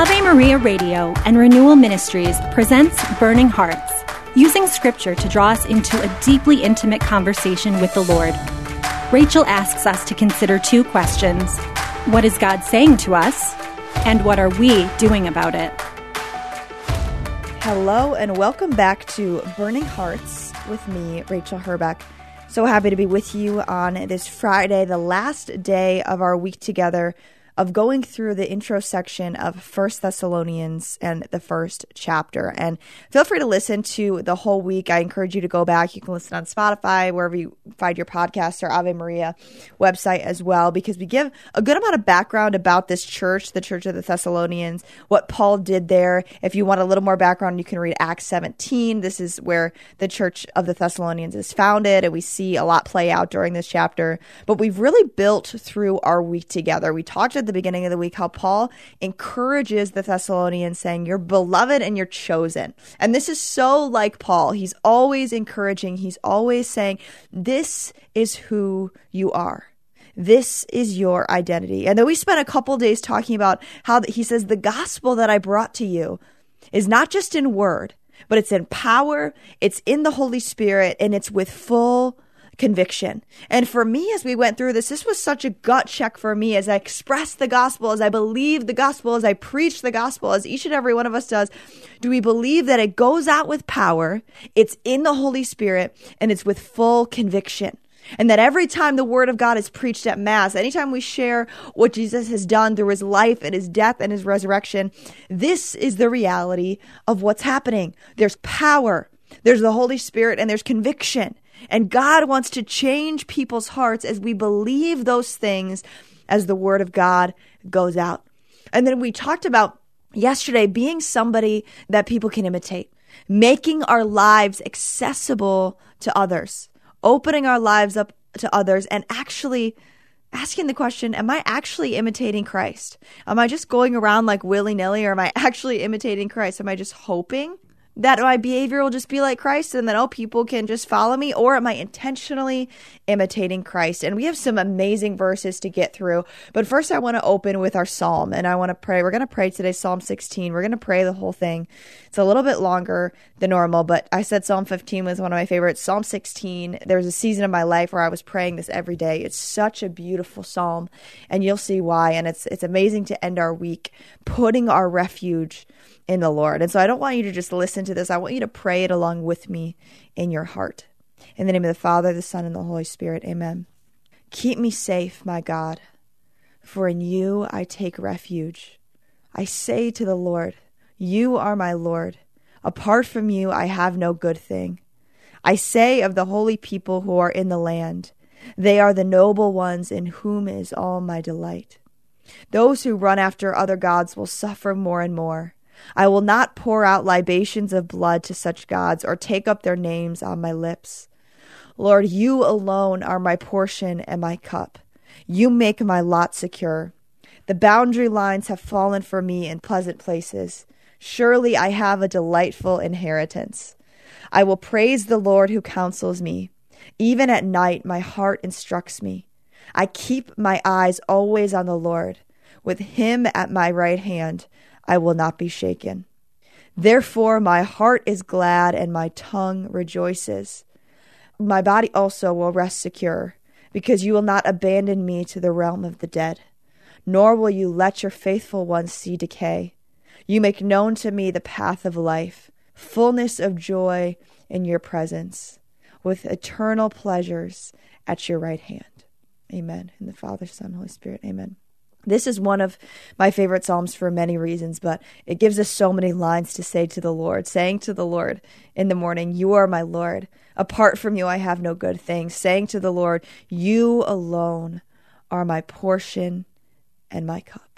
Ave Maria Radio and Renewal Ministries presents Burning Hearts, using Scripture to draw us into a deeply intimate conversation with the Lord. Rachel asks us to consider two questions. What is God saying to us? And what are we doing about it? Hello and welcome back to Burning Hearts with me, Rachel Herbeck. So happy to be with you on this Friday, the last day of our week together of going through the intro section of 1 Thessalonians and the first chapter. And feel free to listen to the whole week. I encourage you to go back. You can listen on Spotify, wherever you find your podcasts, or Ave Maria website as well, because we give a good amount of background about this church, the Church of the Thessalonians, what Paul did there. If you want a little more background, you can read Acts 17. This is where the Church of the Thessalonians is founded, and we see a lot play out during this chapter. But we've really built through our week together. We talked at the beginning of the week how Paul encourages the Thessalonians, saying, "You're beloved and you're chosen." And this is so like Paul. He's always encouraging. He's always saying, this is who you are. This is your identity. And then we spent a couple days talking about how he says, the gospel that I brought to you is not just in word, but it's in power, it's in the Holy Spirit, and it's with full conviction. And for me, as we went through this was such a gut check for me as I express the gospel, as I believe the gospel, as I preach the gospel, as each and every one of us does. Do we believe that it goes out with power, it's in the Holy Spirit, and it's with full conviction? And that every time the word of God is preached at Mass, anytime we share what Jesus has done through his life and his death and his resurrection, this is the reality of what's happening. There's power, there's the Holy Spirit, and there's conviction. And God wants to change people's hearts as we believe those things as the word of God goes out. And then we talked about yesterday being somebody that people can imitate, making our lives accessible to others, opening our lives up to others, and actually asking the question, am I actually imitating Christ? Am I just going around like willy-nilly, or am I actually imitating Christ? Am I just hoping that my behavior will just be like Christ and then, people can just follow me? Or am I intentionally imitating Christ? And we have some amazing verses to get through. But first, I want to open with our psalm, and I want to pray. We're going to pray today, Psalm 16. We're going to pray the whole thing. It's a little bit longer than normal, but I said Psalm 15 was one of my favorites. Psalm 16, there was a season of my life where I was praying this every day. It's such a beautiful psalm, and you'll see why. And it's amazing to end our week putting our refuge in the Lord. And so I don't want you to just listen to this. I want you to pray it along with me in your heart. In the name of the Father, the Son, and the Holy Spirit. Amen. Keep me safe, my God, for in you I take refuge. I say to the Lord, you are my Lord. Apart from you, I have no good thing. I say of the holy people who are in the land, they are the noble ones in whom is all my delight. Those who run after other gods will suffer more and more. I will not pour out libations of blood to such gods or take up their names on my lips. Lord, you alone are my portion and my cup. You make my lot secure. The boundary lines have fallen for me in pleasant places. Surely I have a delightful inheritance. I will praise the Lord who counsels me. Even at night, my heart instructs me. I keep my eyes always on the Lord. With him at my right hand, I will not be shaken. Therefore, my heart is glad and my tongue rejoices. My body also will rest secure, because you will not abandon me to the realm of the dead, nor will you let your faithful ones see decay. You make known to me the path of life, fullness of joy in your presence, with eternal pleasures at your right hand. Amen. In the Father, Son, Holy Spirit. Amen. This is one of my favorite Psalms for many reasons, but it gives us so many lines to say to the Lord, saying to the Lord in the morning, you are my Lord. Apart from you, I have no good thing. Saying to the Lord, you alone are my portion and my cup.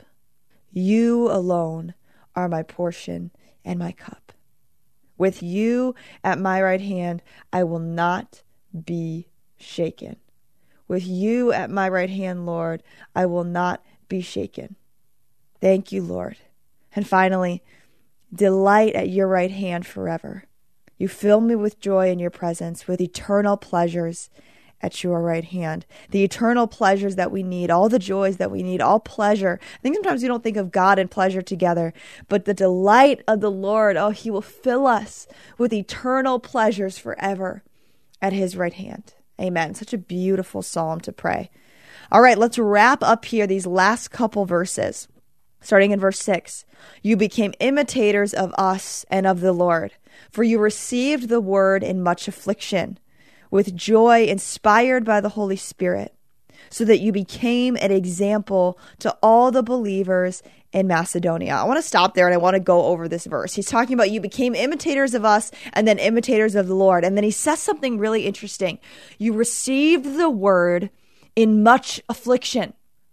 You alone are my portion and my cup. With you at my right hand, I will not be shaken. With you at my right hand, Lord, I will not be shaken. Thank you, Lord. And finally, delight at your right hand forever. You fill me with joy in your presence, with eternal pleasures at your right hand. The eternal pleasures that we need, all the joys that we need, all pleasure. I think sometimes we don't think of God and pleasure together, but the delight of the Lord, oh, he will fill us with eternal pleasures forever at his right hand. Amen. Such a beautiful psalm to pray. All right, let's wrap up here these last couple verses. Starting in verse 6, you became imitators of us and of the Lord, for you received the word in much affliction, with joy inspired by the Holy Spirit, so that you became an example to all the believers in Macedonia. I want to stop there and I want to go over this verse. He's talking about you became imitators of us and then imitators of the Lord. And then he says something really interesting. You received the word in much affliction.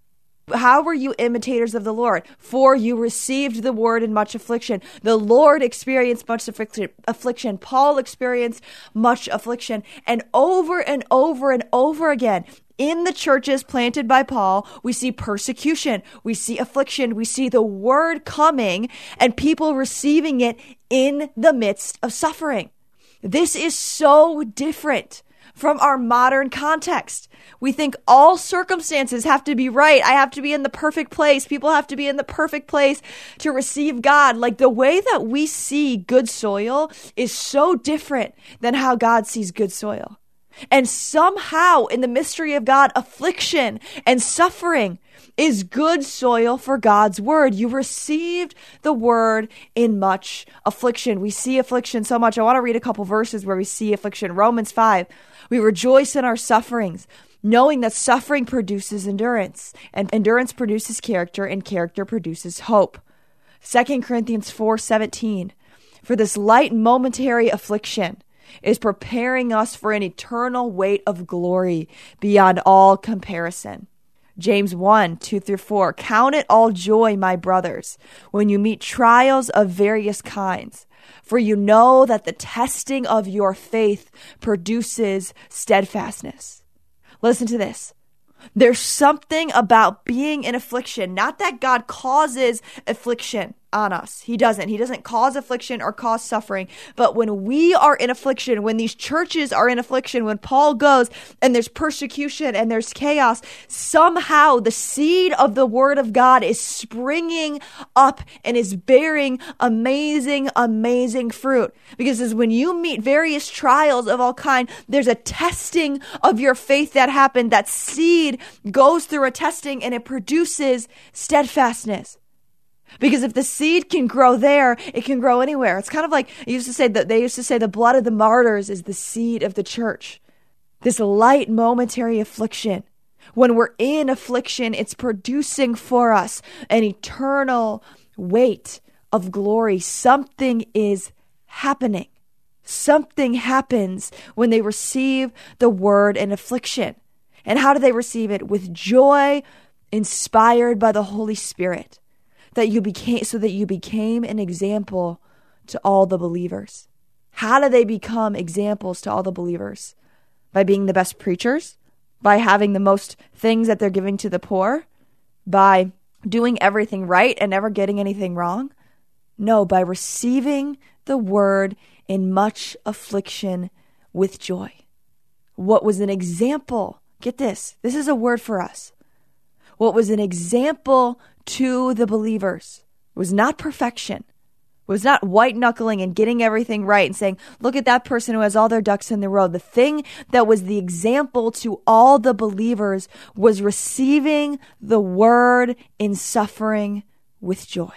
How were you imitators of the Lord? For you received the word in much affliction. The Lord experienced much affliction. Paul experienced much affliction. And over and over again, in the churches planted by Paul, we see persecution, we see affliction, we see the word coming and people receiving it in the midst of suffering. This is so different from our modern context. We think all circumstances have to be right. I have to be in the perfect place. People have to be in the perfect place to receive God. Like the way that we see good soil is so different than how God sees good soil. And somehow in the mystery of God, affliction and suffering is good soil for God's word. You received the word in much affliction. We see affliction so much. I want to read a couple verses where we see affliction. Romans 5, we rejoice in our sufferings, knowing that suffering produces endurance, and endurance produces character, and character produces hope. 2 Corinthians 4:17, for this light momentary affliction is preparing us for an eternal weight of glory beyond all comparison. James 1:2-4, count it all joy, my brothers, when you meet trials of various kinds, for you know that the testing of your faith produces steadfastness. Listen to this. There's something about being in affliction, not that God causes affliction on us. He doesn't cause affliction or cause suffering. But when we are in affliction, when these churches are in affliction, when Paul goes and there's persecution and there's chaos, somehow the seed of the word of God is springing up and is bearing amazing, amazing fruit. Because as when you meet various trials of all kind, there's a testing of your faith that happened. That seed goes through a testing and it produces steadfastness. Because if the seed can grow there, it can grow anywhere. It's kind of like they used to say the blood of the martyrs is the seed of the church. This light momentary affliction. When we're in affliction, it's producing for us an eternal weight of glory. Something is happening. Something happens when they receive the word in affliction. And how do they receive it? With joy inspired by the Holy Spirit. That you became an example to all the believers. How do they become examples to all the believers? By being the best preachers? By having the most things that they're giving to the poor? By doing everything right and never getting anything wrong? No, by receiving the word in much affliction with joy. What was an example? Get this. This is a word for us. What was an example to the believers was not perfection, was not white knuckling and getting everything right and saying, look at that person who has all their ducks in the row. The thing that was the example to all the believers was receiving the word in suffering with joy.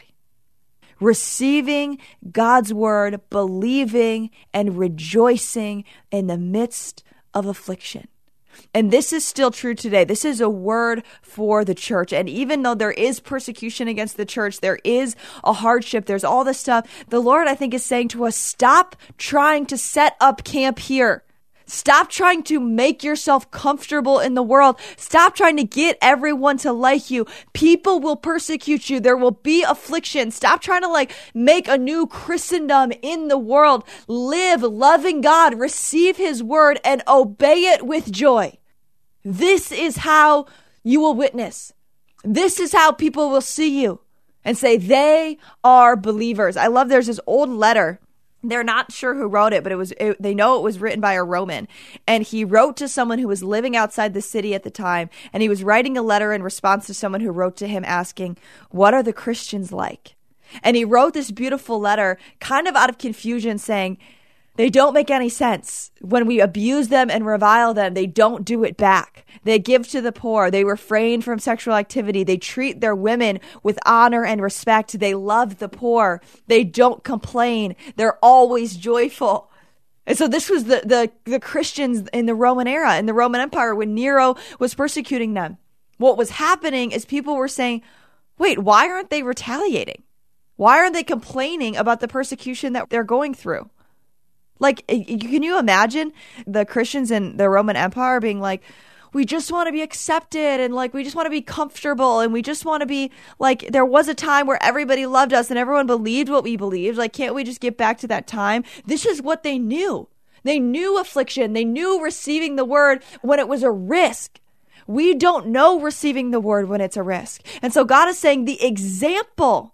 Receiving God's word, believing and rejoicing in the midst of affliction. And this is still true today. This is a word for the church. And even though there is persecution against the church, there is a hardship, there's all this stuff, the Lord, I think, is saying to us, stop trying to set up camp here. Stop trying to make yourself comfortable in the world. Stop trying to get everyone to like you. People will persecute you. There will be affliction. Stop trying to make a new Christendom in the world. Live loving God, receive his word, and obey it with joy. This is how you will witness. This is how people will see you and say they are believers. I love there's this old letter They're not sure who wrote it, but they know it was written by a Roman. And he wrote to someone who was living outside the city at the time. And he was writing a letter in response to someone who wrote to him asking, what are the Christians like? And he wrote this beautiful letter kind of out of confusion saying, they don't make any sense. When we abuse them and revile them, they don't do it back. They give to the poor. They refrain from sexual activity. They treat their women with honor and respect. They love the poor. They don't complain. They're always joyful. And so this was the Christians in the Roman era, in the Roman Empire, when Nero was persecuting them. What was happening is people were saying, wait, why aren't they retaliating? Why aren't they complaining about the persecution that they're going through? Like, can you imagine the Christians in the Roman Empire being like, we just want to be accepted and like, we just want to be comfortable and we just want to be like, there was a time where everybody loved us and everyone believed what we believed. Like, can't we just get back to that time? This is what they knew. They knew affliction. They knew receiving the word when it was a risk. We don't know receiving the word when it's a risk. And so God is saying the example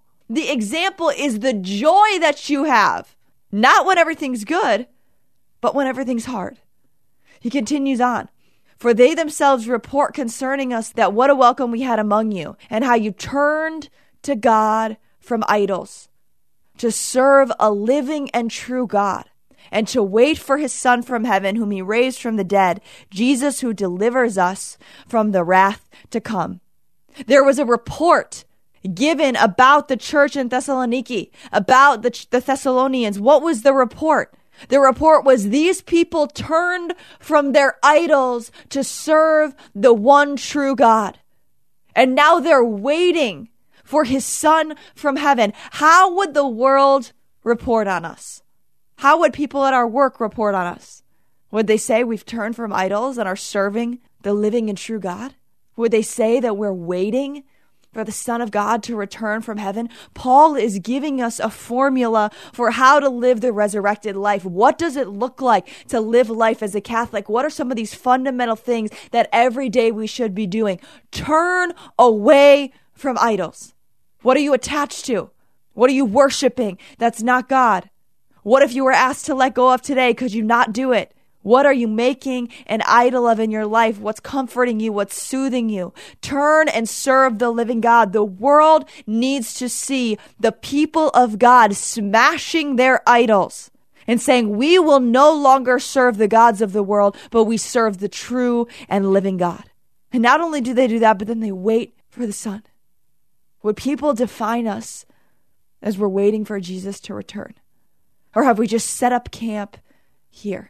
is the joy that you have. Not when everything's good, but when everything's hard. He continues on. For they themselves report concerning us that what a welcome we had among you, and how you turned to God from idols, to serve a living and true God, and to wait for his Son from heaven, whom he raised from the dead, Jesus, who delivers us from the wrath to come. There was a report given about the church in Thessaloniki, about the Thessalonians. What was the report? The report was these people turned from their idols to serve the one true God. And now they're waiting for his Son from heaven. How would the world report on us? How would people at our work report on us? Would they say we've turned from idols and are serving the living and true God? Would they say that we're waiting for the Son of God to return from heaven? Paul is giving us a formula for how to live the resurrected life. What does it look like to live life as a Catholic? What are some of these fundamental things that every day we should be doing? Turn away from idols. What are you attached to? What are you worshiping that's not God? What if you were asked to let go of today? Could you not do it? What are you making an idol of in your life? What's comforting you? What's soothing you? Turn and serve the living God. The world needs to see the people of God smashing their idols and saying, we will no longer serve the gods of the world, but we serve the true and living God. And not only do they do that, but then they wait for the Son. Would people define us as we're waiting for Jesus to return? Or have we just set up camp here?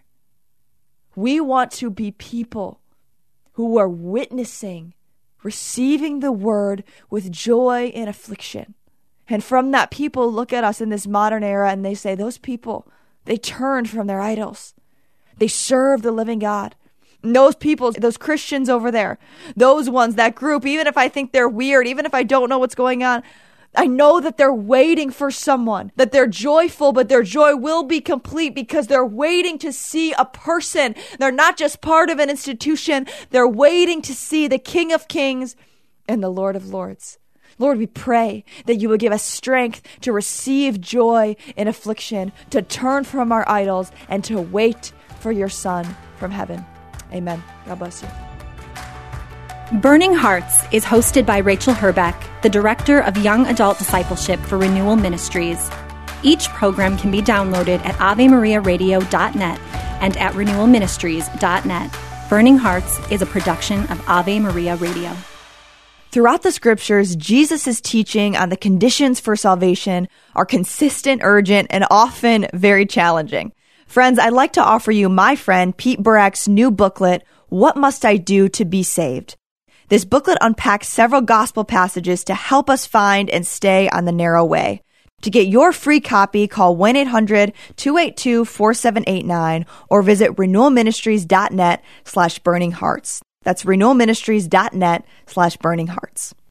We want to be people who are witnessing, receiving the word with joy in affliction. And from that, people look at us in this modern era and they say, those people, they turned from their idols. They serve the living God. And those people, those Christians over there, those ones, that group, even if I think they're weird, even if I don't know what's going on, I know that they're waiting for someone, that they're joyful, but their joy will be complete because they're waiting to see a person. They're not just part of an institution. They're waiting to see the King of Kings and the Lord of Lords. Lord, we pray that you will give us strength to receive joy in affliction, to turn from our idols, and to wait for your Son from heaven. Amen. God bless you. Burning Hearts is hosted by Rachel Herbeck, the Director of Young Adult Discipleship for Renewal Ministries. Each program can be downloaded at AveMariaRadio.net and at RenewalMinistries.net. Burning Hearts is a production of Ave Maria Radio. Throughout the scriptures, Jesus' teaching on the conditions for salvation are consistent, urgent, and often very challenging. Friends, I'd like to offer you my friend Pete Burak's new booklet, What Must I Do to Be Saved? This booklet unpacks several gospel passages to help us find and stay on the narrow way. To get your free copy, call 1-800-282-4789 or visit renewalministries.net/burninghearts. That's renewalministries.net/burninghearts.